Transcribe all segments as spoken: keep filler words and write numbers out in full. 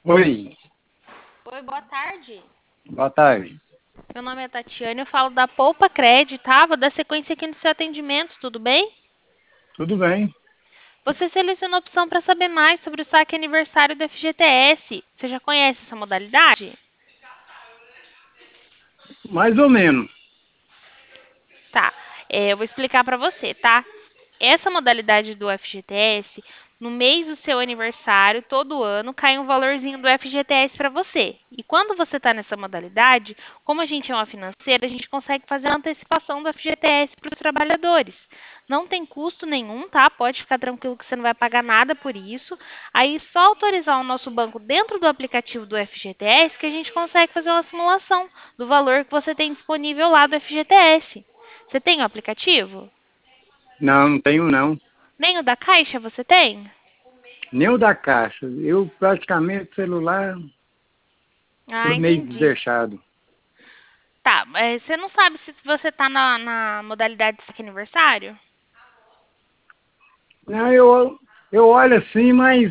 Oi, Oi, boa tarde. boa tarde. Meu nome é Tatiane, eu falo da Poupa Cred, tá? Vou dar sequência aqui no seu atendimento, tudo bem? Tudo bem? Você selecionou a opção para saber mais sobre o saque aniversário do F G T S. Você já conhece essa modalidade? Mais ou menos. Tá, é, eu vou explicar para você, tá? Essa modalidade do F G T S, no mês do seu aniversário, todo ano, cai um valorzinho do F G T S para você. E quando você está nessa modalidade, como a gente é uma financeira, a gente consegue fazer a antecipação do F G T S para os trabalhadores. Não tem custo nenhum, tá? Pode ficar tranquilo que você não vai pagar nada por isso. Aí, só autorizar o nosso banco dentro do aplicativo do F G T S que a gente consegue fazer uma simulação do valor que você tem disponível lá do F G T S. Você tem o aplicativo? Não, não tenho não. Nem o da Caixa você tem? Nem o da Caixa. Eu praticamente celular Ah, tô meio entendi. deixado. Tá, mas você não sabe se você tá na, na modalidade de saque aniversário? Não, eu, eu olho assim, mas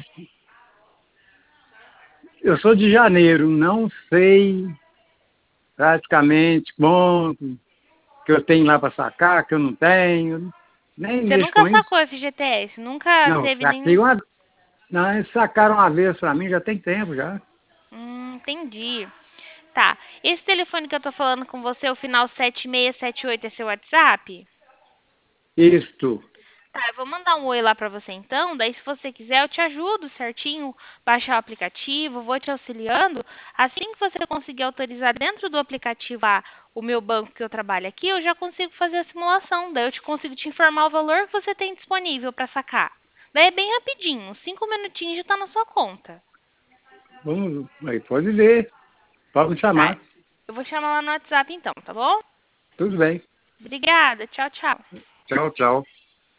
eu sou de janeiro, não sei praticamente quanto que eu tenho lá para sacar, que eu não tenho. Nem Você mexo nunca com isso. sacou F G T S? Nunca Não, teve saquei nenhum. uma. Não, eles sacaram uma vez para mim, já tem tempo já. Hum, entendi. Tá. Esse telefone que eu tô falando com você, o final sete seis sete oito, é seu WhatsApp? Isto. Tá, eu vou mandar um oi lá pra você então. Daí, se você quiser, eu te ajudo certinho, baixar o aplicativo, vou te auxiliando. Assim que você conseguir autorizar dentro do aplicativo ah, o meu banco que eu trabalho aqui, eu já consigo fazer a simulação. Daí, eu te consigo te informar o valor que você tem disponível para sacar. Daí, é bem rapidinho, cinco minutinhos já tá na sua conta. Vamos, aí pode ver. Pode me Tá, chamar. eu vou chamar lá no WhatsApp então, tá bom? Tudo bem. Obrigada, tchau, tchau. Tchau, tchau.